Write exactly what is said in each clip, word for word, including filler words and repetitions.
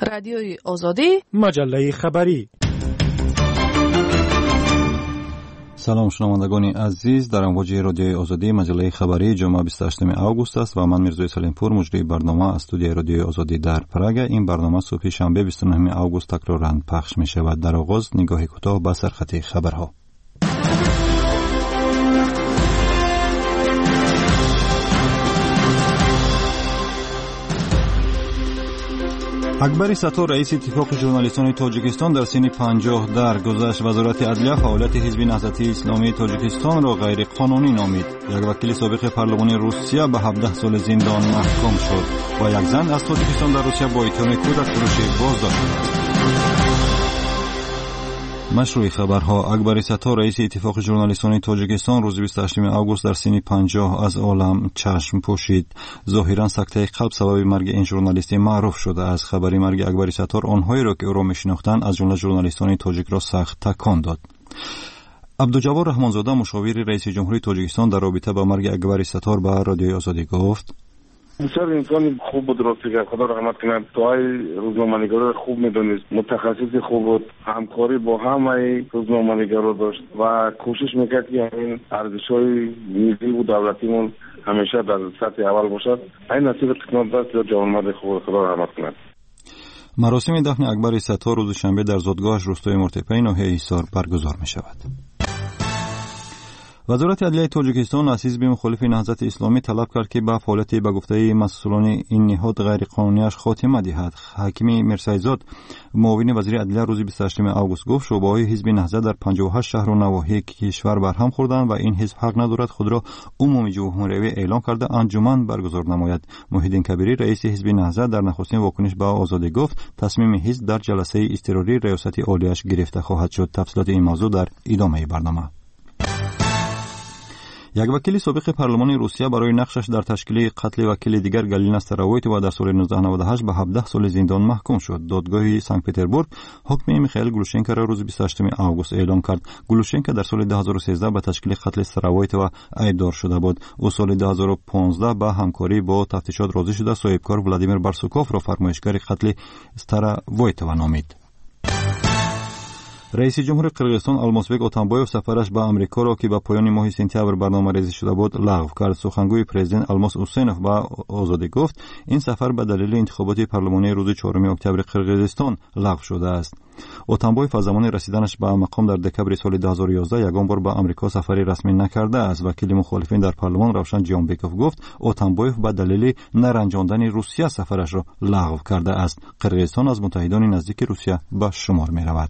رادیوی آزادی، مجله خبری. سلام شنوندگان عزیز، در امواج رادیوی آزادی مجله خبری جمعه بیست و هشتم آگوست است و من میرزا سلیمپور مجری برنامه از استودیوی رادیوی آزادی در پراگ. این برنامه صبح شنبه بیست و نهم آگوست تکرارا پخش می شود. در آغاز نگاهی کوتاه به سرخط خبرها. اکبر ستار رئیس اتفاق ژورنالیستان تاجیکستان در سن پنجاه درگذشت. وزارت عدلیه فعالیت حزب نهضت اسلامی تاجیکستان را غیر قانونی نامید. یک وکیل سابق پارلمان روسیه به هفده سال زندان محکوم شد و یک زن از تاجیکستان در روسیه با اتهام کودک فروشی بازداشت شد. مشروع خبرها. اکبر ستار رئیس اتفاق ژورنالیستان تاجیکستان روز بیست و هشتم آگوست در سن پنجاه از عالم چشم پوشید. ظاهرا سکته قلب سبب مرگ این ژورنالیست معروف شده است. خبری مرگ اکبر ستار آنهایی را که او را میشناختند از جمله ژورنالیستان تاجیک را سخت تکان داد. عبدالجبار رحمانزاده مشاور رئیس جمهوری تاجیکستان در رابطه با مرگ اکبر ستار به رادیوی آزادی گفت: بسیار انسان خوب بود، راستی که خدا رحمت کنه. توهای روزنامه‌نگارا خوب میدونست، متخصص خوب بود، همکاری با همه روزنامه‌نگارا داشت و کوشش میکرد که این ارزش‌های ملی و دولتیمون همیشه در سطح اول باشد. این نصیب قسمت دست جوانمرد خوب، خدا رحمت کنه. مراسم دفن اکبر ستار روز شنبه در زادگاهش روستای مرتپه ناحیه ایسار برگزار می‌شود. وزارت عدلیه تاجیکستان از حزب مخالف نهضت اسلامی طلب کرد که به فعالیت به گفته مسئولان این نهاد غیر قانونیش خاتمه دهد. حکیم میرسایزاد معاون وزیر عدلیه روز بیست و هشتم آگوست گفت شعبه‌های حزب نهضت در پنجاه و هشت شهر و نواحی کشور برهم خوردند و این حزب حق ندارد خود را عمومی جمهوری اعلام کرده انجمن برگزار نماید. محیدین کبیری رئیس حزب نهضت در نخستین واکنش به آزادی گفت تصمیم حزب در جلسه اضطراری ریاست عالیش گرفته خواهد شد. تفصیلات این موضوع در ادامه برنامه. یک وکیل سابق پارلمان روسیه برای نقشش در تشکیل قتل وکیل دیگر گالینا استراویت و در سال نوزده نود و هشت به هفده سال زندان محکوم شد. دادگاه سنت پتربورگ حکم میخائیل گلوشنکو را روز بیست و هشتم آگوست اعلام کرد. گلوشنکو در سال دو هزار و سیزده به تشکیل قتل استراویت و ایبدار شده بود. او سال دو هزار و پانزده به همکاری با تفتیشات راضی شده صاحبکار ولادیمیر بارسوکوف را فرمایشگر قتل استراویت نامید. رئیس جمهور قرقیزستان المازبек اتامبایوف سفرش به امریکا را که به پایان ماه سپتامبر برنامه‌ریزی شده بود لغو کرد. سخنگوی پرزیدنت الماس حسینوف به آزادی گفت این سفر به دلیل انتخابات پارلمانی روز چهارم اکتبر قرقیزستان لغو شده است. اتامبایوف از زمان رسیدنش به مقام در دکبر سال دو هزار و یازده یگان بار به امریکا سفری رسمی نکرده است. وکیل مخالفین در پارلمان روشن جیانبکوف گفت اتامبایوف به دلیل نرنجاندن روسیه سفرش را لغو کرده است. قرقیزستان از متحدان نزدیک روسیه به شمار می رود.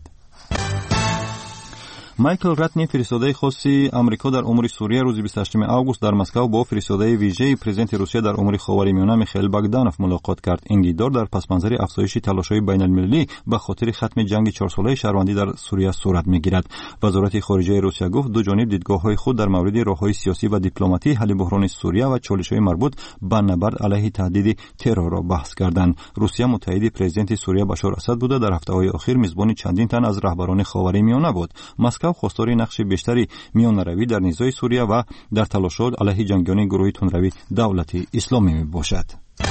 مایکل راتنی فرستاده خاصی امریکا در امور سوریه روز بیست و هشتم آگوست در مسکو با فرستاده ویژه پرزیدنت روسیه در امور خاورمیانه میخائیل باگدانوف ملاقات کرد. این دیدار در پس منظر افزایش تلاش‌های بین‌المللی به خاطر ختم جنگ چهار ساله شهروندی در سوریه صورت میگیرد. وزارت خارجه روسیه گفت دو جانب دیدگاه‌های خود در مورد راه‌های سیاسی و دیپلماتی حل بحران سوریه و چالش‌های مربوط به نبرد علیه تهدید ترور را بحث کردند. روسیه متحد پرزیدنت سوریه بشار اسد بوده در هفته‌های اخیر میزبان چندین تن از رهبران خاورمیانه بود. مسکو خواستار نقش بیشتری میانروی در نزاع سوریه و در تلاشات علیه جنگیان گروه تندروی دولت اسلامی می باشد.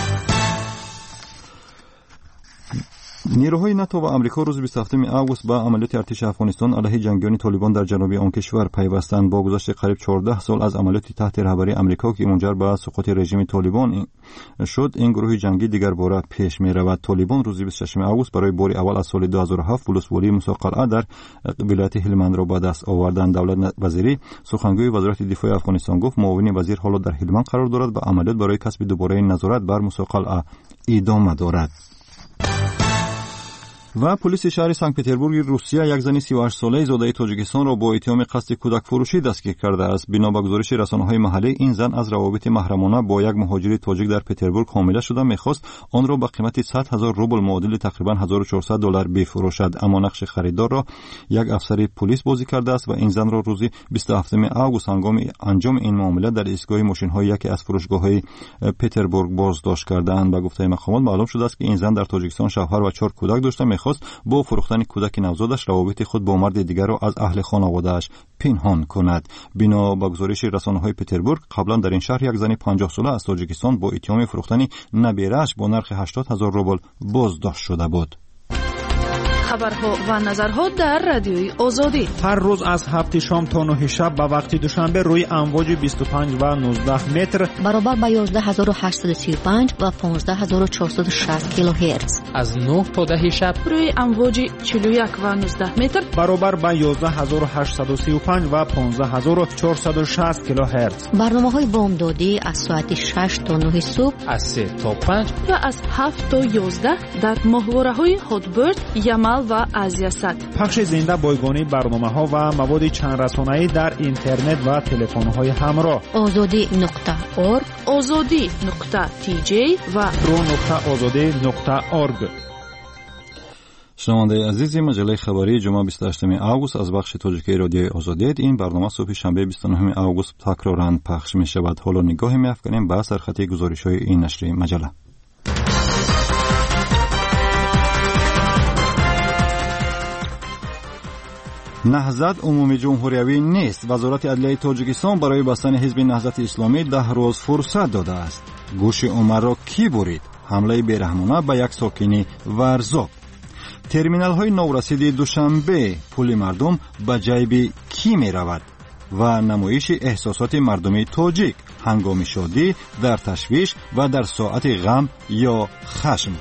نیروهای ناتو و آمریکا روز بیست و هفتم آگوست با عملیات ارتش افغانستان علیه جنگیان طالبان در جنوب آن کشور پیوستند. با گذشت قریب چهارده سال از عملیات تحت رهبری آمریکا که منجر به سقوط رژیم طالبان شد این گروه جنگی دیگر باره پیش می رود. طالبان روز بیست و ششم آگوست برای بار اول از سال دو هزار و هفت ولسوالی موسی قلعه در ولایت هلمند را به دست آوردند. دولت وزیری سخنگوی وزارت دفاع افغانستان گفت معاون وزیر حالا در هلمند قرار دارد و عملیات برای کسب دوباره نظارت بر موسی قلعه ادامه دارد. و پلیس شهر سنت پتربورگ روسیه یک زن سی و هشت ساله زاده تاجیکستان را با اتهام قصد کودک فروشی دستگیر کرده است. بنا به گزارش رسانه‌های محلی این زن از روابط محرمانه با یک مهاجر تاجیک در پتربورگ حامله شده می‌خواست آن را به قیمت صد هزار روبل معادل تقریبا هزار و چهارصد دلار بفروشد، اما نقش خریدار را یک افسر پلیس بازی کرده است و این زن را روز بیست و هفتم آگوست هنگام انجام این معامله در ایستگاه ماشین‌های یکی از فروشگاه‌های پتربورگ بازداشت کردند. به گفته مقامات معلوم شده است که این زن در تاجیکستان شوهر و چهار کودک داشته. میخواست با فروختن کودک نوزادش روابط خود با مرد دیگر را از اهل خانواده‌اش پنهان کند. بنا به گزارش رسانه‌های پتربورگ، قبلا در این شهر یک زن پنجاه ساله از تاجیکستان با اتهام فروختن نبیره‌اش با نرخ هشتاد هزار روبل بازداشت شده بود. خبرها و نظرها در رادیوی آزادی هر روز از هفت شام تا نه شب به وقت دوشنبه روی امواج بیست و پنج و نوزده متر برابر با یازده هزار و هشتصد و سی و پنج و پانزده هزار و چهارصد و شصت کیلوهرتز از نه تا ده شب روی امواج چهل و یک و نوزده متر برابر با یازده هزار و هشتصد و سی و پنج و پانزده هزار و چهارصد و شصت کیلوهرتز. برنامه‌های بامدادی از ساعت شش تا نه صبح، از سه تا پنج و از هفت تا یازده در ماهواره‌های هاتبرد، یمل و آزیاست. پخش زنده بایگانی برنامه‌ها و مواد چند رسانه‌ای در اینترنت و تلفن‌های همراه. آزادی نقطه اورگ، آزادی نقطه تی جی و رو نقطه آزادی نقطه اورگ. شنونده عزیزی، مجله خبری جمعه بیست و هشتم آگوست از بخش تاجیکی رادیوی آزادی. این برنامه صبح شنبه بیست و نهم آگوست تکرارا پخش می شود. حالا نگاهی می افکنیم به سرخطی گزارش‌های این نشریه مجله. نهضت عمومی جمهوریوی نیست. وزارت عدلیه تاجیکستان برای بستن حزب نهضت اسلامی ده روز فرصت داده است. گوش عمر را کی برید؟ حمله بیرحمانه به یک ساکن ورزاب. ترمینال های نورسیدی دوشنبه، پول مردم به جیب کی می رود؟ و نمایش احساسات مردمی تاجیک، هنگام شادی، در تشویش و در ساعت غم یا خشم.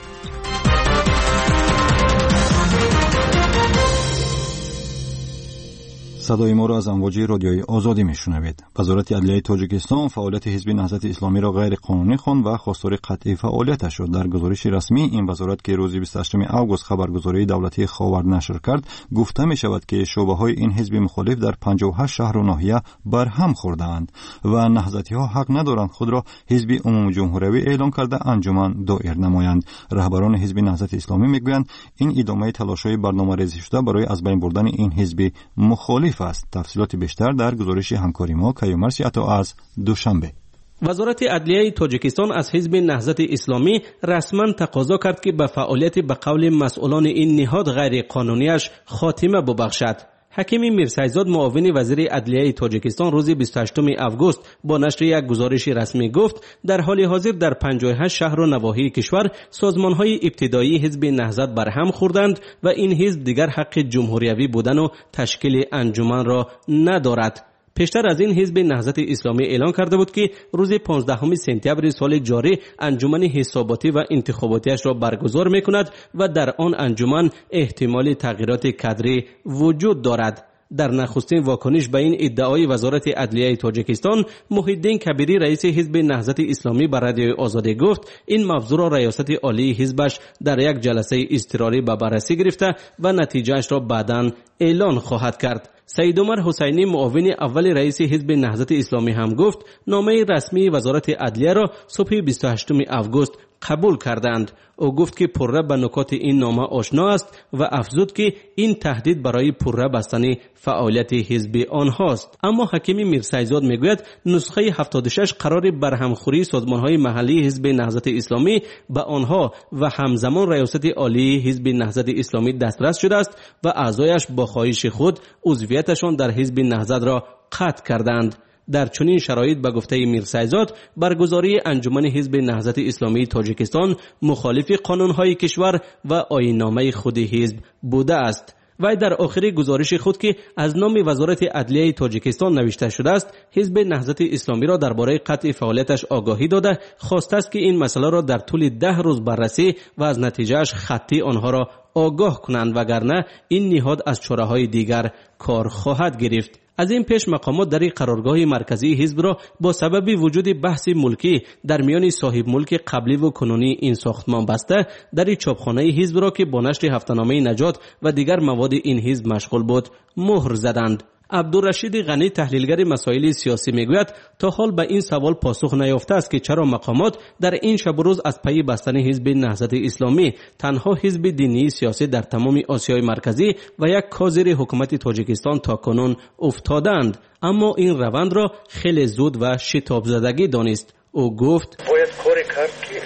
صدای ما را از امواج رادیوی آزادی میشنوید. وزارت عدلیه تاجیکستان فعالیت حزب نهضت اسلامی را غیر قانونی خواند و خواستار قطعی فعالیتش شد. در گزارش رسمی این وزارت که روز بیست و هشتم آگوست خبرگزاری دولتی خاور نشر کرد، گفته می شود که شعبه های این حزب مخالف در پنجاه و هشت شهر و ناحیه برهم خورده‌اند و نهضتی ها حق ندارند خود را حزب عمومی جمهوریوی اعلام کرده انجمن دایر نمایند. رهبران حزب نهضت اسلامی میگویند این ادامه تلاش‌های برنامه‌ریزی شده برای از بین بردن این حزب مخالف است. تفصیلات بیشتر در گزارش همکاری ما کیومرسی عطا از دوشنبه. وزارت عدلیه تاجیکستان از حزب نهضت اسلامی رسما تقاضا کرد که به فعالیت به قول مسئولان این نهاد غیر قانونیش خاتمه ببخشد. حکیم میرسایزاد معاون وزیر عدلیه تاجیکستان روز بیست و هشتم آگوست با نشر یک گزارش رسمی گفت در حال حاضر در پنجاه و هشت شهر و نواحی کشور سازمان‌های ابتدایی حزب نهضت برهم خوردند و این حزب دیگر حق جمهوریوی بودن و تشکیل انجمن را ندارد. پیشتر از این حزب نهضت اسلامی اعلان کرده بود که روز پانزدهم سپتامبر سال جاری انجمن حساباتی و انتخاباتیش را برگزار می‌کند و در آن انجمن احتمال تغییرات کادری وجود دارد. در نخستین واکنش به این ادعای وزارت عدلیه تاجیکستان، محی الدین کبیری رئیس حزب نهضت اسلامی بر رادیوی آزادی گفت این موضوع را ریاست عالی حزبش در یک جلسه اضطراری به بررسی گرفته و نتیجهش را بعداً اعلان خواهد کرد. سید عمر حسینی معاون اول رئیس حزب نهضت اسلامی هم گفت نامه رسمی وزارت عدلیه را صبح بیست و هشتم آگوست قبول کردند. او گفت که پرره به نکات این نامه آشنا است و افزود که این تهدید برای پرره بستن فعالیت حزب آنهاست. اما حکیم میرسایزاد میگوید نسخه هفتاد و شش قرار برهمخوری سازمانهای محلی حزب نهضت اسلامی به آنها و همزمان ریاست عالی حزب نهضت اسلامی دسترس شده است و اعضایش با خواهش خود عضویتشان در حزب نهضت را قطع کردند. در چنین شرایط به گفته میرسایزاد برگزاری انجمن حزب نهضت اسلامی تاجیکستان مخالف قانونهای کشور و آیین‌نامه خود حزب بوده است. و در آخر گزارش خود که از نام وزارت عدلیه تاجیکستان نوشته شده است، حزب نهضت اسلامی را درباره قطع فعالیتش آگاهی داده خواسته است که این مسئله را در طول ده روز بررسی و از نتیجهش خطی آنها را آگاه کنند، وگرنه این نهاد از چاره‌های دیگر کار خواهد گرفت. از این پیش مقامات در قرارگاه مرکزی حزب را با سبب وجود بحث ملکی در میان صاحب ملک قبلی و کنونی این ساختمان بسته، در چاپخانه حزب را که با نشر هفته‌نامه نجات و دیگر مواد این حزب مشغول بود مهر زدند. عبدالرشید غنی تحلیلگر مسائل سیاسی میگوید تا حال به این سوال پاسخ نیافته است که چرا مقامات در این شب و روز از پی بستن حزب نهضت اسلامی، تنها حزب دینی سیاسی در تمام آسیای مرکزی و یک کاذر حکومت تاجیکستان تا کنون افتادند، اما این روند را خیلی زود و شتاب زدگی دانست. او گفت باید کاری کرد که و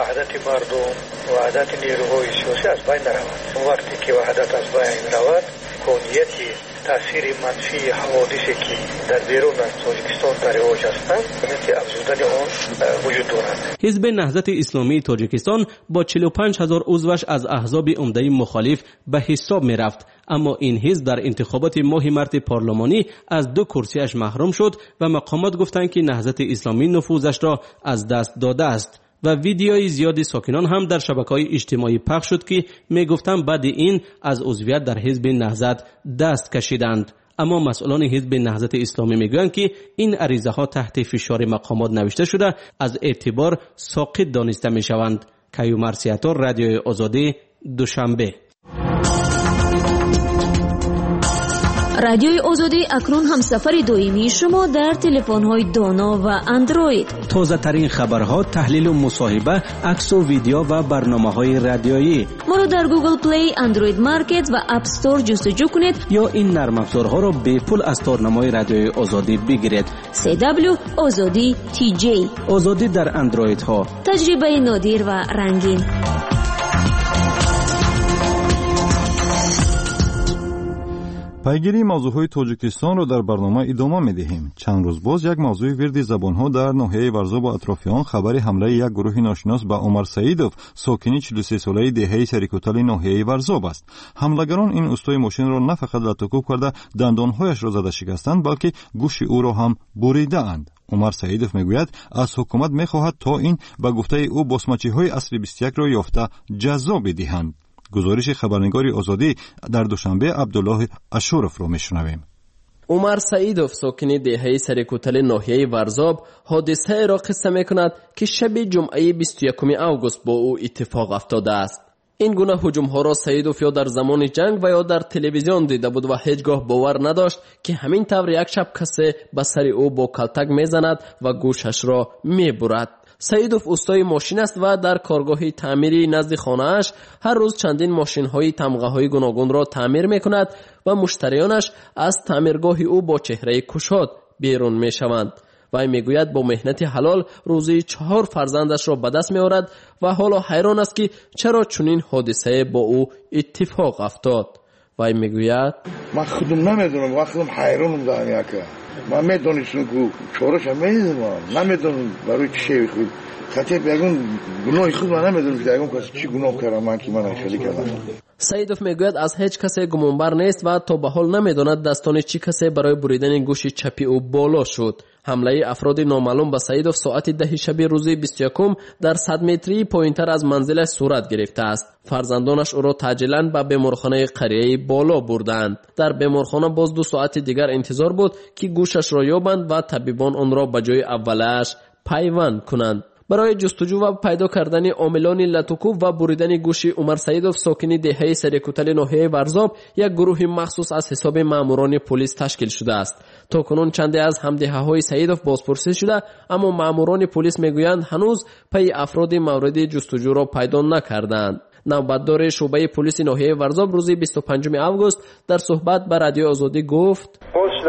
وحدت مردم وحدت نیروهای سیاسی از بین رود. وقتی که وحدت از بین رود کونیتی تاثیر منفی حوادثی که در بیرون از تاجیکستان در رواج هستند مثل افزودن آن وجود دارد. حزب نهضت اسلامی تاجیکستان با چهل و پنج هزار عضوش از احزاب عمده مخالف به حساب می رفت، اما این حزب در انتخابات ماه مارس پارلمانی از دو کرسیش محروم شد و مقامات گفتند که نهضت اسلامی نفوذش را از دست داده است و ویدیوی زیادی ساکنان هم در شبکه‌های اجتماعی پخش شد که میگفتند بعد این از عضویت در حزب نهضت دست کشیدند. اما مسئولان حزب نهضت اسلامی میگویند که این عریضه ها تحت فشار مقامات نوشته شده از اعتبار ساقط دانسته میشوند. کیومرث سیاتور، رادیوی آزادی، دوشنبه. رادیوی آزادی اکنون همسفر دائمی شما در تلفن‌های دانا و اندروید. تازه ترین خبرها، تحلیل و مصاحبه، عکس و ویدیو و برنامه‌های رادیویی. ما را در گوگل پلی، اندروید مارکت و اپ استور جستجو کنید یا این نرم افزارها را به پول از تارنمای رادیوی آزادی بگیرید. سی دبلیو آزادی تی جی. آزادی در اندروید ها. تجربه نادر و رنگین. پیگیری موضوعهای تاجیکستان را در برنامه ادامه می‌دهیم. چند روز باز یک موضوع ورد زبان‌ها در ناحیه ورزاب و اطرافیان خبر حمله یک گروه ناشناس به عمر سعیدوف، ساکن چهل و سه ساله دهه سریکوتل ناحیه ورزاب است. حملگران این استوی ماشین را نه فقط لطوکوب کرده دندانهایش را زده شکستند، بلکه گوش او را هم بریده‌اند. عمر سعیدوف میگوید از حکومت می‌خواهد تا این به گفته او باسمچی‌های اصل بیست و یک را یافته جزا بدهند. گزارش خبرنگار آزادی در دوشنبه عبدالله اشورف را میشنویم. عمر سعیدوف، ساکن دهه سریکوتل ناحیه ورزاب، حادثه را قصه میکند که شب جمعه بیست و یکم آگوست با او اتفاق افتاده است. این گونه هجوم ها را سعیدوف یا در زمان جنگ و یا در تلویزیون دیده بود و هیچگاه باور نداشت که همین طور یک شب کسی به سر او با کلتک میزند و گوشش را میبرد. سعیدوف استای ماشین است و در کارگاه تعمیری نزد خانه‌اش هر روز چندین ماشین‌های تمغه‌های گوناگون را تعمیر می‌کند و مشتریانش از تعمیرگاه او با چهره کشاد بیرون می‌شوند. و میگوید با مهنت حلال روزی چهار فرزندش را به دست می‌آورد و حالا حیران است که چرا چنین حادثه با او اتفاق افتاد. و میگوید من خودم نمیدونم، وقتم حیرانم دارم که من میدونستم که چورش هم میدونم، نمیدونم برای چی شوی خود خطیب بگون گناه خود من نمیدونم که بگون کسی چی گناه کردم من که من اشکالی کردم. سعیدوف میگوید از هیچ کسی گمانبر نیست و تا به حال نمیداند دستان چی کسی برای بریدن گوش چپی او بالا شد. حمله افراد نامعلوم به سعیدوف ساعت ده شب روز بیست و یکم در صد متری پایینتر از منزلش صورت گرفته است. فرزندانش او را تعجیلاً به بیمارخانه قریه بالا بردند. در بیمارخانه باز دو ساعت دیگر انتظار بود که گوشش را یابند و طبیبان آن را به جای اولش پیوند کنند. برای جستجو و پیدا کردن عاملان لطوکوب و بریدن گوش عمر سعیدوف، ساکن دهه سریکوتل ناحیه ورزاب، یک گروه مخصوص از حساب ماموران پلیس تشکیل شده است. تا کنون چندی از همدهه‌های سعیدوف بازپرسی شده، اما ماموران پلیس میگویند هنوز پی افراد مورد جستجو را پیدا نکردند. نوبتدار شعبه پلیس ناحیه ورزاب روز بیست و پنجم آگوست در صحبت با رادیو آزادی گفت: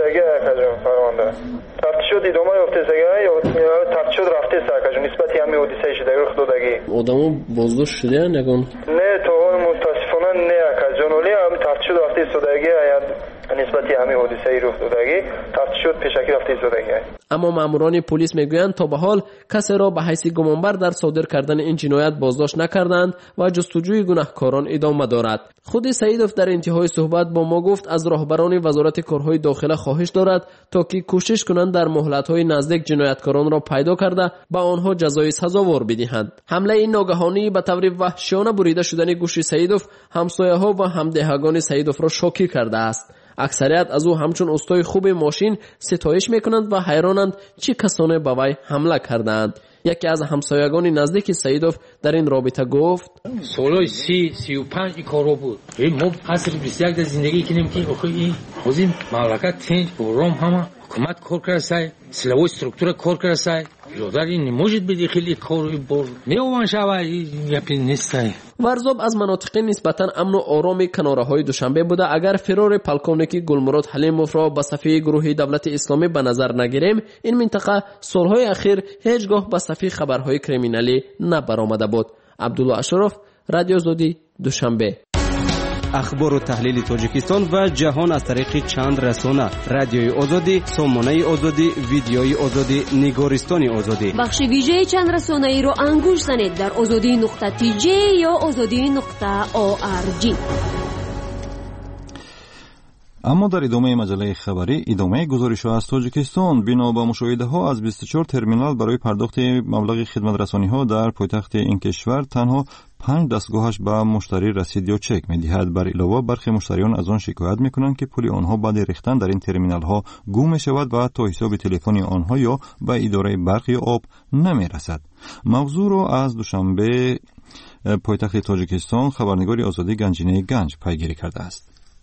تفتیشات ادامه یافته سگه یا تفتیشات رفته سرکجون نسبتی همه حادثه شده رخ دادگی آدمو بازداشت شده نگون نه تو متاسفانه نه کجون ولی هم تفتیشات رفته سودگی نسبتی همه حادثه رخ دادگی تفتیشات پیشکی رفته سودگی. اما ماموران پلیس میگویند تا به حال کسی را به حیث گمانبر در صادر کردن این جنایت بازداشت نکردند و جستجوی گناهکاران ادامه دارد. خود سعیدوف در انتهای صحبت با ما گفت از راهبران وزارت کارهای داخله خواهش دارد تا که کوشش کنند در مهلت‌های نزدیک جنایتکاران را پیدا کرده به آنها جزای سزاوار بدهند. حمله این ناگهانی به طور وحشیانه بریده شدن گوش سعیدوف همسایه‌ها و همدهگان سعیدوف را شوکه کرده است. اکثریت از او همچون استای خوب ماشین ستایش میکنند و حیرانند چه کسانی به وی حمله کردند. یکی از همسایگان نزدیک سعیدوف در این رابطه گفت: سالای سی سی و پنج این کارو بود. ما عصر بیست و یک در زندگی کنیم که این حوزی مملکت تنج برام همه حکومت کار کرده سای سلوی سترکتور کار کرده سای биродar ин не может быть хели кори бор меован шава япи нестай. варзоб аз манотиқи нисбатан амну ороми канораҳои душанбе буда агар фирори полковники гулмурод ҳалимовро ба сафи гурӯҳи давлати исломӣ ба назар нагирем, ин минтақа солҳои ахир ҳеҷ гоҳ ба сафи хабарҳои криминалӣ набаромада буд. абдулло ашуров, радио Озодӣ, Душанбе. ахбору таҳлили тоҷикистон ва ҷаҳон аз тариқи чанд расона: радиои Озодӣ, сомонаи Озодӣ, видеои Озодӣ, нигористони Озодӣ. бахши вижеи чанд расонаиро ангуш занед дар озодӣ нуқта ти ҷе ё озодӣ нуқта о ар ҷи. аммо дар идомаи маҷаллаи хабарӣ идомаи гузоришҳо аз тоҷикистон. бино ба мушоҳидаҳо аз бисту чор терминал барои пардохти маблағи хидматрасониҳо дар пойтахти ин кишвар танҳо панҷ дастгоҳаш ба муштарӣ расид ё чек медиҳад. бар илова бархи муштариён аз он шикоят мекунанд ки пули онҳо баъди рехтан дар ин терминалҳо гум мешавад ва то ҳисоби телефони онҳо ё ба идораи барқ ё об намерасад. мавзӯъро аз Душанбе, пойтахти тоҷикистон, хабарнигори Озодӣ Ганҷинаи Ганҷ пайгирӣ кардааст.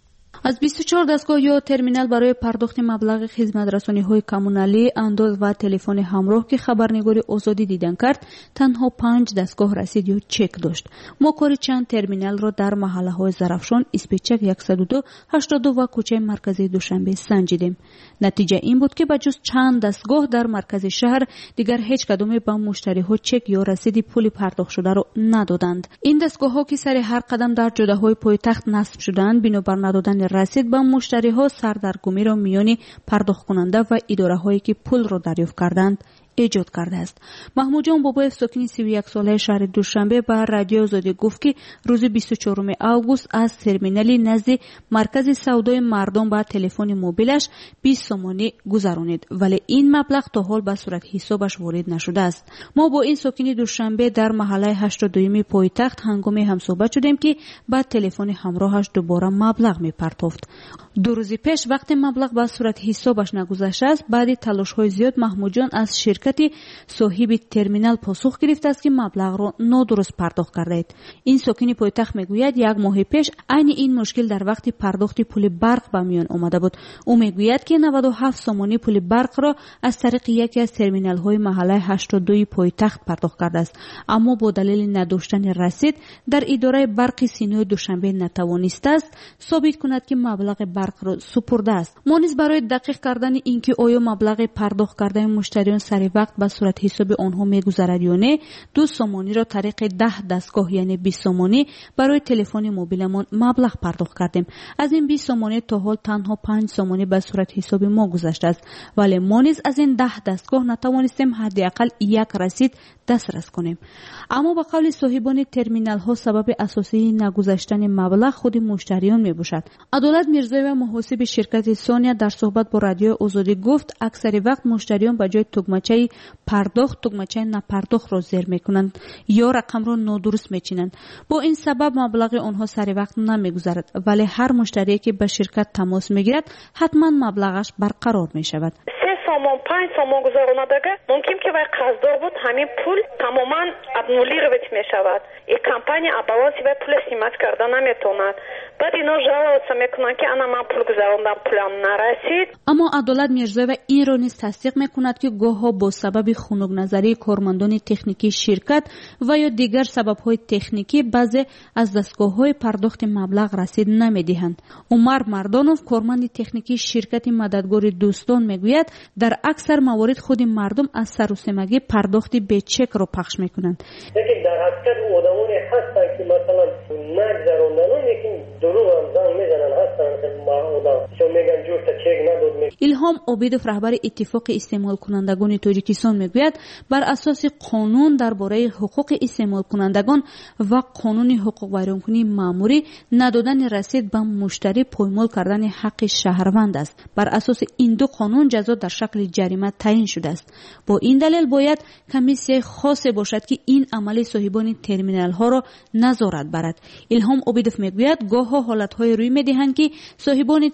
аз бисту чор дастгоҳ ё терминал барои пардохти маблағи хизматрасониҳои коммуналӣ, андоз ва телефони ҳамроҳ ки хабарнигори Озодӣ дидан кард, танҳо панҷ дастгоҳ расид ё чек дошт. мо кори чанд терминалро дар маҳаллаҳои Зарафшон, Испечак яксаду ду, ҳаштоду ва кӯчаи марказии Душанбе санҷидем. натиҷа ин буд ки ба ҷуз чанд дастгоҳ дар маркази шаҳр дигар ҳеҷ кадоме ба муштариҳо чек ё расиди пули пардохтшударо надоданд. ин дастгоҳҳо ки сари ҳар қадам дар ҷодаҳои пойтахт насб шуданд, бинобар надодани расид ба муштариҳо сардаргумиро миёни пардохткунанда ва идораҳое ки пулро дарёфт карданд эҷод кардааст. маҳмудҷон бобоев, сокини сию як солаи шаҳри Душанбе, ба радиои Озодӣ гуфт ки рӯзи бисту чоруми август аз терминали назди маркази савдои мардом ба телефони мобилаш бист сомонӣ гузаронид, вале ин маблағ то ҳол ба суратҳисобаш ворид нашудааст. мо бо ин сокини Душанбе дар маҳаллаи ҳаштодуюми пойтахт ҳангоми ҳамсоҳбат шудем ки ба телефони ҳамроҳаш дубора маблағ мепартофт. ду рӯзи пеш вақте маблағ ба суратҳисобаш нагузаштааст, баъди талошҳои зиёд маҳмудҷон аз ширкати соҳиби терминал посух гирифтааст ки маблағро нодуруст пардохт кардаед. ин сокини пойтахт мегӯяд, як моҳи пеш айни ин мушкил дар вақти пардохти пули барқ ба миён омада буд. ӯ мегӯяд ки наваду ҳафт сомонӣ пули барқро аз тариқи яке аз терминалҳои маҳаллаи ҳаштодуи пойтахт пардохт кардааст, аммо бо далели надоштани расид дар идораи барқи синои Душанбе натавонистааст собит кунад ки маблағи барқро супурдааст. мо низ барои дақиқ кардани ин ки оё маблағи пардохт кардаи муштариён сари вақт ба суратҳисоби онҳо мегузарад ё не, ду сомониро тариқи даҳ дастгоҳ яъне бист сомонӣ барои телефони мобиламон маблағ пардохт кардем. аз ин бист сомонӣ то ҳол танҳо панҷ сомонӣ ба суратҳисоби мо гузаштааст, вале мо низ аз ин даҳ дастгоҳ натавонистем ҳадди ақал як расид дастрас кунем. аммо ба қавли соҳибони терминалҳо сабаби асосии нагузаштани маблағ худи муштариён мебошад. адолат мирзоева, муҳосиби ширкати Сония, дар суҳбат бо радиои Озодӣ гуфт, аксари вақт муштариён ба ҷои тугмачаи пардохт тугмачаи напардохтро зер мекунанд ё рақамро нодуруст мечинанд. бо ин сабаб маблағи онҳо сари вақт намегузарад, вале ҳар муштарие ки ба ширкат тамос мегирад ҳатман маблағаш барқарор мешавад. сомон панҷ сомон гузаронадага мумкин ки вай қарздор буд, ҳамин пул тамоман обнулировать мешавад. и компания абавази вай пул снимать карда наметавонад. баъд ино жаловаться мекунанд ки ана ман пул гузарондам, пулам нарасид. аммо Адолат Мирзоева инро низ тасдиқ мекунад ки гоҳҳо бо сабаби хунукназарии кормандони техникии ширкат ва ё дигар сабабҳои техникӣ баъзе аз дастгоҳҳои пардохти маблағ расид намедиҳанд. Умар Мардонов, корманди техникии ширкати мададгори Дӯстон, мегӯяд, дар аксар маворид худи мардум аз сарусемагӣ пардохти бечекро пахш мекунанд. Лекин дар ҳақиқат одамоне ҳастанд ки масалан нагзарондану лекин дурӯғ ҳам занг мезананд, ҳастанд одам чун меган ҷуфта чек надод. Илҳом Обидов, раҳбари иттифоқи истеъмолкунандагони Тоҷикистон, мегӯяд, бар асоси қонун дар бораи ҳуқуқи истеъмолкунандагон ва қонуни ҳуқуқвайронкунии маъмурӣ надодани расид ба муштарӣ поймол кардани ҳаққи шаҳрванд аст. Бар асоси ин ду қонун ҷазо дар шакли ҷарима таъин шудааст. бо ин далел бояд комиссияи хосе бошад ки ин амали соҳибони терминалҳоро назорат барад. Илҳом Обидов мегӯяд, гоҳҳо ҳолатҳое рӯй медиҳанд ки соҳибони терминалҳо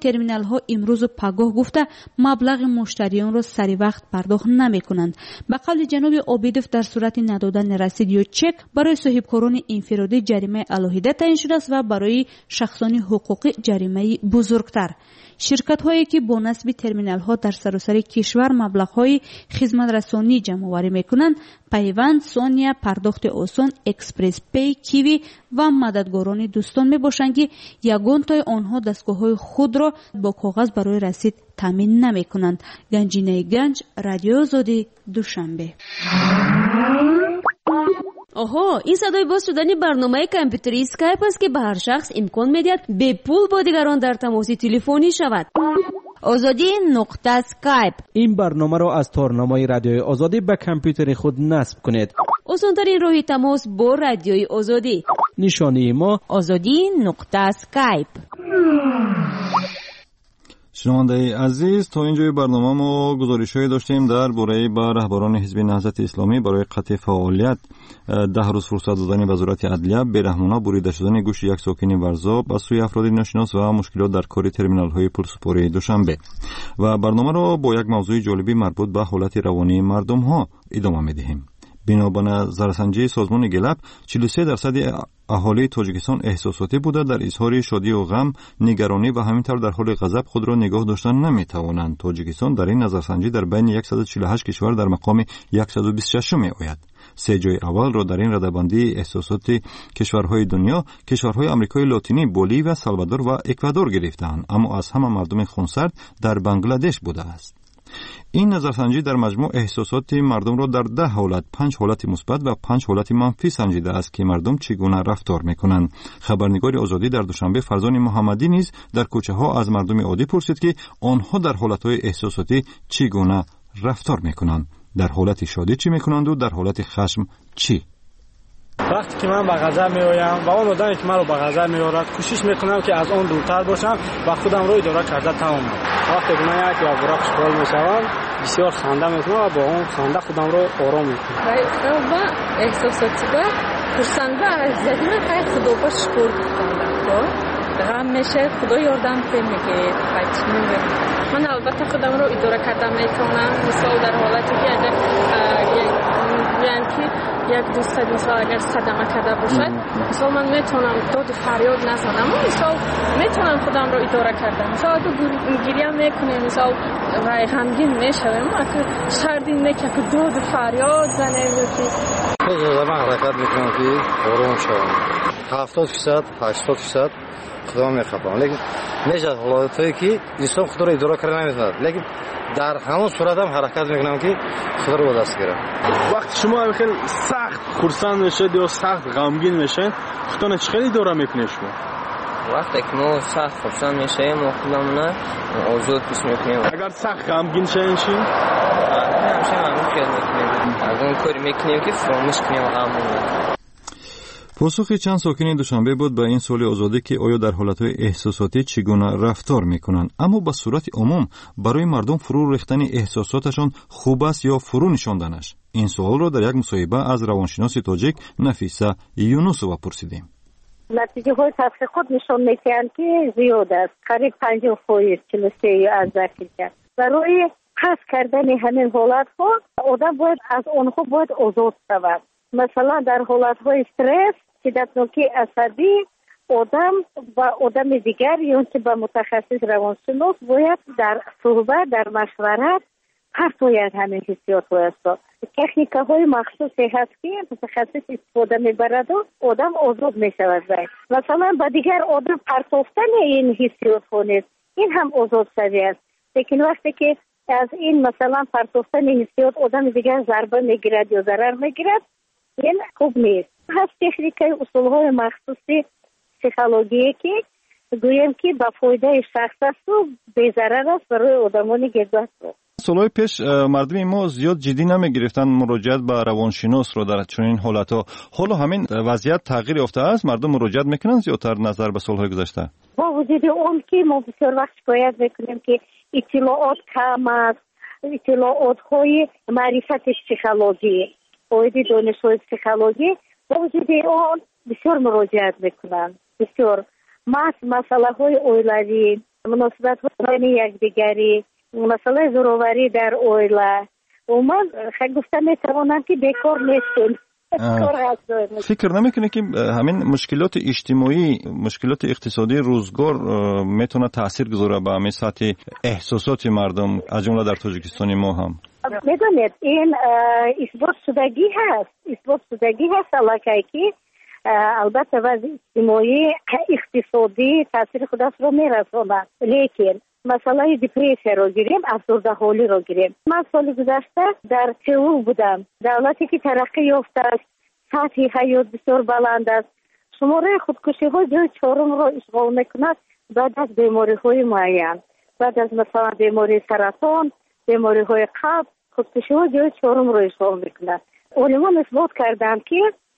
терминалҳо имрӯзу пагоҳ гуфта маблағи муштариёнро сари вақт пардохт намекунанд. ба қавли ҷаноби Обидов, дар сурати надодани расид ё чек барои соҳибкорони инфиродӣ ҷаримаи алоҳида таъин шудааст ва барои шахсони ҳуқуқӣ ҷаримаи бузургтар. ширкатҳое ки бо насби терминалҳо дар саросари кишвар маблағҳои хизматрасонӣ ҷамъоварӣ мекунанд, пайванд, Сония, пардохти осон, экспресс пей, киви ва мададгорони дӯстон мебошанд ки ягонтои онҳо дастгоҳҳои худро бо коғаз барои расид таъмин намекунанд. Ганҷинаи Ганҷ, Радиои Озодӣ, Душанбе. оҳо, ин садои боз шудани барномаи компютери скайп аст ки ба ҳар шахс имкон медиҳад бепул бо дигарон дар тамоси телефонӣ шавад. озодӣ нуқта скайп. ин барномаро аз торномаи Радиои Озодӣ ба компютери худ насб кунед. осонтарин роҳи тамос бо Радиои Озодӣ. нишонии мо озодӣ нуқта скайп. шунавандаи азиз, то инҷои барнома мо гузоришҳое доштем дар бораи ба раҳбарони ҳизби наҳзати исломӣ барои қатъи фаъолият даҳ рӯз фурсат додани вазорати адлия, бераҳмона бурида шудани гӯши як сокини Варзоб аз сӯи афроди ношинос ва мушкилот дар кори терминалҳои пулсупории Душанбе. Ва барномаро бо як мавзӯи ҷолибӣ марбут ба ҳолати равонии мардумҳо идома медиҳем. бино ба назарсанҷии созмони Гелап, чилу се дарсади аҳолии Тоҷикистон эҳсосотӣ буда, дар изҳори шодию ғам, нигаронӣ ва ҳамин тавр дар ҳоли ғазаб худро нигоҳ доштан наметавонанд. Тоҷикистон дар ин назарсанҷӣ дар байни сад и чилу ҳашт кишвар дар мақоми сад и бисту шашум меояд. се ҷои аввалро дар ин радабандии эҳсосоти кишварҳои дунё кишварҳои Амрикои Лотинӣ, Боливия, Салвадор ва Эквадор гирифтаанд, аммо аз ҳама мардуми хунсард дар Бангладеш будааст. ин назарсанҷӣ дар маҷмӯъ эҳсосоти мардумро дар даҳ ҳолат, панҷ ҳолати мусбат ва панҷ ҳолати манфӣ санҷидааст ки мардум чӣ гуна рафтор мекунанд. Хабарнигори Озодӣ дар Душанбе Фарзони Муҳаммадӣ низ дар кӯчаҳо аз мардуми оддӣ пурсид ки онҳо дар ҳолатҳои эҳсосотӣ чӣ гуна рафтор мекунанд, дар ҳолати шодӣ чӣ мекунанду дар ҳолати хашм чӣ. вақте ки ман ба ғазаб меоям ва он одаме ки маро ба ғазаб меорад, кӯшиш мекунам ки аз он дуртар бошам ва худамро идора карда тавонам. вақте ки ман як ва бура хушҳол мешавам, бисёр ханда мекунам ва бо он ханда худамро ором мекунам. ба эҳсосотиба хурсанда азизатина қай худоба шукр гуфтам. ғам меша худо ёрдам мегӯяд. ман албатта худамро идора карда метавонам. мисол дар ҳолате ки агар гӯям ки як дӯстат мисол агар садама карда бошад, мисол ман метавонам доду фарёд назанам, мисол метавонам худамро идора кардам. мисол агар гирья мекунем, мисол вай ғамгин мешавем, агар шардин мекунем ки доду фарёд занем ки худ зама ҳаракат мекунам ки ором шавам. ҳафтод фисад ҳаштод фисад худам мехапам, лекин мешад ҳолатое ки инсон худро идора карда наметавонад, лекин дар ҳамон сурат ҳам ҳаракат мекунам ки худро ба даст гирам. вақти шумо хеле сахт хурсанд мешавед ё сахт ғамгин мешавед, худтон чӣ хеле идора мекунед шумо? вақте ки мо сахт хурсанд мешавем, мо худамона озод ҳис мекунем. агар сахт ғамгин шавем чӣ? ҳамеша мамнун фиёл мекунем. аз он кори мекунем ки фаромӯш кунем ғаммонро. посухи чанд сокини Душанбе буд ба ин суоли Озодӣ ки оё дар ҳолатҳои эҳсосотӣ чӣ гуна рафтор мекунанд. Аммо ба сурати умум барои мардум фурӯ рехтани эҳсосоташон хуб аст ё фурӯ нишонданаш? ин суолро дар як мусоҳиба аз равоншиноси тоҷик Нафиса Юнусова пурсидем. натиҷаҳои тадқиқот нишон медиҳанд ки зиёд аст, қариб панҷоҳ фоиз чилу се аз дақиқа. барои пас кардани ҳамин ҳолатҳо одам бояд аз онҳо бояд озод шавад. масалан дар ҳолатҳои стресс, шиддатноки асабӣ, одам ба одами дигар ё ки ба мутахассис равоншинос бояд дар суҳбат, дар машварат партояд ҳамин ҳиссиётҳояшро. техникаҳои махсусе ҳаст ки мутахассис истифода мебараду одам озод мешавад. масалан ба дигар одам партофтани ин ҳиссиётҳо нест, ин ҳам озодшавӣ аст. лекин вақте ки аз ин масалан партофтани ҳиссиёт одами дигар зарба мегирад ё зарар мегирад, ин хуб нест. ҳаст техникаи усулҳои махсуси психологие ки гӯем ки ба фоидаи шахс асту безарар аст барои одамони гирдастро. солҳои пеш мардуми мо зиёд ҷиддӣ намегирифтанд муроҷиат ба равоншиносро дар чунин ҳолатҳо. ҳоло ҳамин вазъият тағйир ёфтааст? мардум муроҷиат мекунанд зиёдтар назар ба солҳои гузашта? бо вуҷуди он ки мо бисёр вақт шикоят мекунем ки иттилоот кам аст, иттилоотҳои маърифати психологӣ, оиди донишҳои психологӣ, бо вуҷуди он бисёр муроҷиат мекунанд. бисёр масъалаҳои оилавӣ, مناسبت بین یکدیگری، مسئله زوروری در اویلا و من خیلی گفتم میتوانم که بیکار نیستیم. فکر نمیکنه که همین مشکلات اجتماعی، مشکلات اقتصادی روزگار میتونه تاثیر گذاره به همین سطح احساسات مردم از جمله در تاجیکستان ما هم؟ میدونید این اثبات شدگی هست، اثبات شدگی هست علاقه که البته وضع اجتماعی اقتصادی تاثیر خودش رو میرسونه، لیکن مسئله دیپریسیا رو گیریم، افسرده حالی رو گیریم. من سال گذشته در سئول بودم، دولتی که ترقی یافته است، سطح حیات بسیار بلند است، شماره خودکشی ها جای چهارم رو اشغال میکند بعد از بیماری های معین، بعد از مثلا بیماری سرطان، بیماری های قلب، خودکشی ها جای چهارم رو اشغال میکند. علمان اثبات کردن که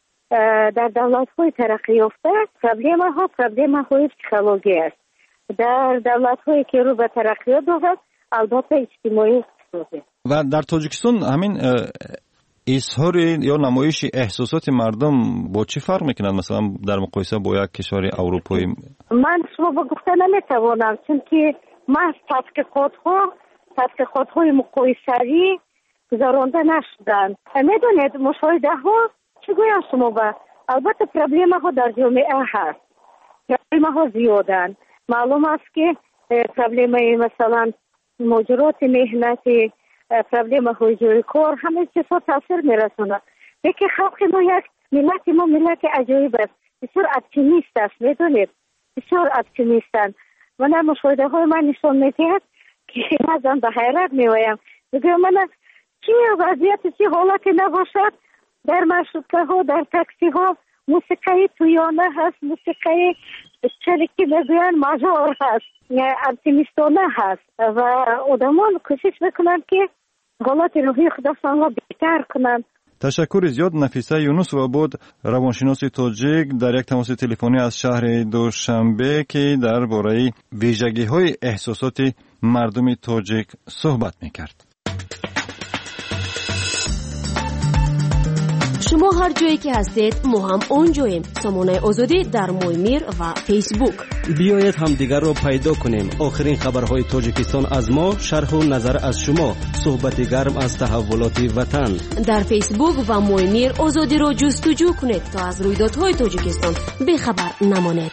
در دولت های ترقی یافته پرابلم ها پرابلم های پسیکولوژی است. در دولت هایی که رو به ترقیات دارد البته اجتماعی اقتصادی. و در تاجیکستان همین اظهار یا نمایش احساسات مردم با چی فرق میکنند مثلا در مقایسه با یک کشور اروپایی؟ من شما با گفته نمیتوانم، چون که من تحقیقات ها تحقیقات های مقایسه‌ای گذرانده نشدن. میدونید مشاهده ها چگویم شما با البته پرابلم ها در جامعه هست، پرابلم ها زیادن. معلوم است که پرابلم مثلا مجرات مهنتی، پرابلم های جای کار، همه چیزها تاثیر میرسونه. دیگه خلق ما یک ملت ما ملت عجیب است، بسیار اپتیمیست است، میدونید بسیار اپتیمیستن. من مشاهده های من نشان میدهد که من به حیرت میایم، میگم من چی وضعیت چی حالتی نباشد در مرشدگاه ها، در تاکسی ها موسیقی تویانه هست، موسیقی چلی که میگوین ماژور هست، اپتیمیستانه هست و آدمان کوشش میکنن که حالات روحی خودشان را بهتر کنن. تشکر زیاد. نفیسه یونس و بود روانشناس تاجیک در یک تماس تلفنی از شهر دوشنبه که درباره ویژگی های احساسات مردم تاجیک صحبت میکرد. شما هر جایی که هستید ما هم اونجاییم. سامانه آزادی در مویمیر و فیسبوک. بیایید هم دیگر رو پیدا کنیم. آخرین خبرهای تاجیکستان از ما، شرح و نظر از شما، صحبت گرم از تحولات وطن. در فیسبوک و مویمیر آزادی رو جستجو کنید تا از رویدادهای تاجیکستان بخبر نمانید.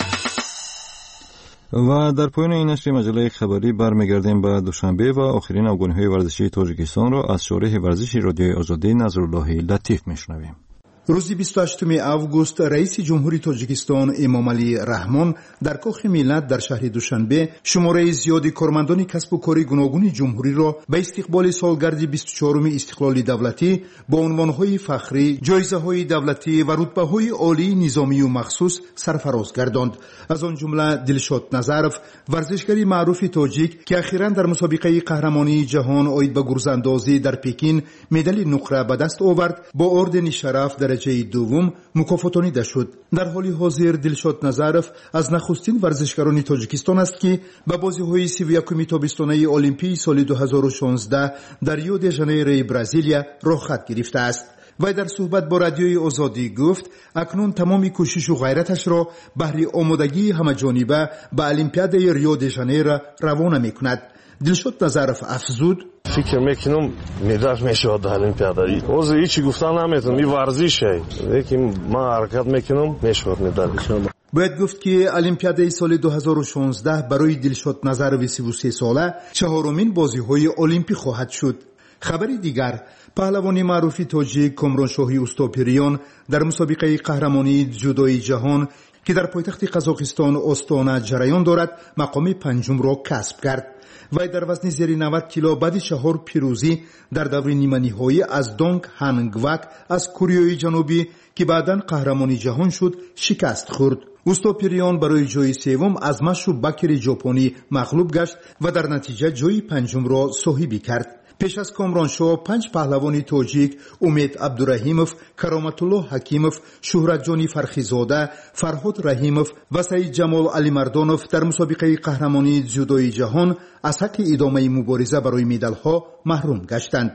و در پایان این نشر مجله خبری برمیگردیم به دوشنبه و آخرین افغانی‌های ورزشی تاجیکستان را از شارح ورزشی رادیوی آزادی نظرالله لطیف میشنویم. روز بیست و هشتم آگوست رئیس جمهوری تاجیکستان امام علی رحمان در کاخ ملت در شهر دوشنبه شماره زیادی کارمندان کسب و کار گوناگون جمهوری را به استقبال سالگرد بیست و چهارم استقلال دولتی با عنوانهای فخری، جایزه‌های دولتی و رتبه‌های عالی نظامی و مخصوص سرفراز گرداند. از آن جمله دلشاد نظرف، ورزشکاری معروف تاجیک که اخیراً در مسابقه قهرمانی جهان آید به گرزاندازی در پکین مدال نقره به دست آورد، با اردن شرف در درجه دوم مکافاتانیده شد. در حال حاضر دلشاد نظرف از نخستین ورزشکاران تاجیکستان است که به بازی‌های سی و یکم تابستانه المپیک سال دو هزار و شانزده در ریو د ژانیرو برزیلیا راه خط گرفته است. و در صحبت با رادیوی آزادی گفت اکنون تمام کوشش و غیرتش را بهر آمادگی همه‌جانبه به المپیاد ریو د ژانیرو روانه می‌کند. دلشاد نظرف افزود: فکر میکنم مدال میشود در المپیاد. اوز هیچی گفتن نمیتونم، این ورزشه، لیکن من حرکت میکنم میشود مدال. باید گفت که المپیاد سال دو هزار و شانزده برای دلشاد نظرف سی و سه ساله چهارمین بازی‌های المپیک خواهد شد. خبری دیگر، پهلوان معروف تاجیک کامرانشاهی اوستاپریان در مسابقه قهرمانی جودوی جهان که در پایتخت قزاقستان آستانه جریان دارد مقام پنجم را کسب کرد. وی در وزن زیر نود کیلو بعد چهار پیروزی در دور نیمه نهایی از دونگ هانگوک از کوریای جنوبی که بعداً قهرمانی جهان شد شکست خورد. اوستاپریان برای جای سوم از مشو بکر ژاپنی مغلوب گشت و در نتیجه جای پنجم را صاحبی کرد. پیش از کامرانشاه پنج پهلوان تاجیک امید عبدالرحیموف، کرامت الله حکیموف، شهرت جانی فرخیزاده، فرهاد رحیموف و سعید جمال علی مردانوف در مسابقه قهرمانی جودوی جهان از حق ادامه مبارزه برای مدال‌ها محروم گشتند.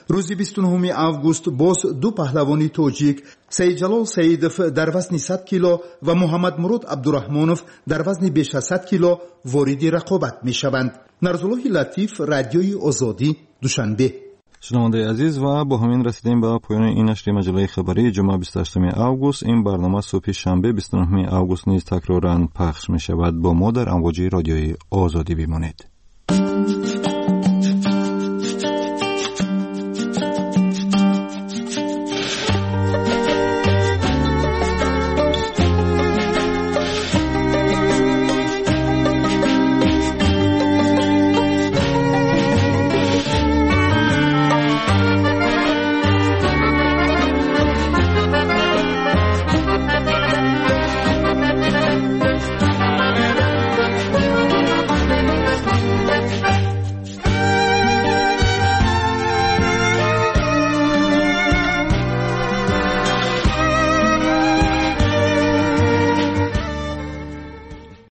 روز بیست و نهم август باز دو پهلوانی توجیک سیدجلال سیدف در وزن صد کیلو و محمد مراد عبدالرحمانов در وزن بیش از صد کیلو وارد رقابت می شوند. نرزالله لطیف، رادیوی آزادی، دوشنبه. شنونده عزیز، و با همین رسیدیم به پایان این نشر مجله خبری جمعه بیست و هشتم август. این برنامه صبح شنبه بیست و نهم август نیز تکرارا پخش می شود. با ما در امواج رادیوی آزادی بمانید.